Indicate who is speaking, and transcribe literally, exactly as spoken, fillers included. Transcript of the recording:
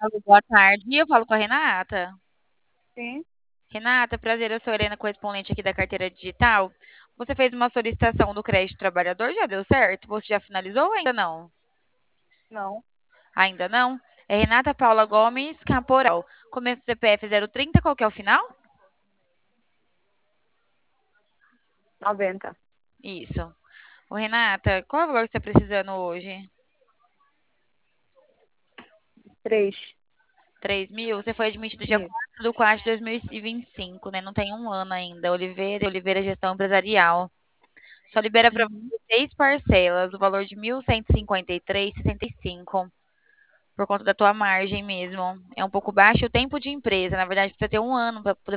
Speaker 1: Alô, boa tarde. Eu falo com a Renata.
Speaker 2: Sim,
Speaker 1: Renata, prazer, eu sou a Helena, correspondente aqui da carteira digital. Você fez uma solicitação do crédito trabalhador, já deu certo? Você já finalizou ou ainda não?
Speaker 2: não.
Speaker 1: Ainda não? É Renata Paula Gomes Caporal. Começo do C P F zero trinta, qual que é o final?
Speaker 2: Noventa.
Speaker 1: Isso. Ô, Renata, qual é o valor que você está precisando hoje?
Speaker 2: Três.
Speaker 1: Três mil? Você foi admitido dia
Speaker 2: Isso.
Speaker 1: quatro do quatro de dois mil e vinte e cinco, né? Não tem um ano ainda. Oliveira, Oliveira Gestão Empresarial. Só libera para
Speaker 2: Uhum.
Speaker 1: você seis parcelas, o valor de mil cento e cinquenta e três e sessenta e cinco, por conta da tua margem mesmo. É um pouco baixo o tempo de empresa, na verdade precisa ter um ano para poder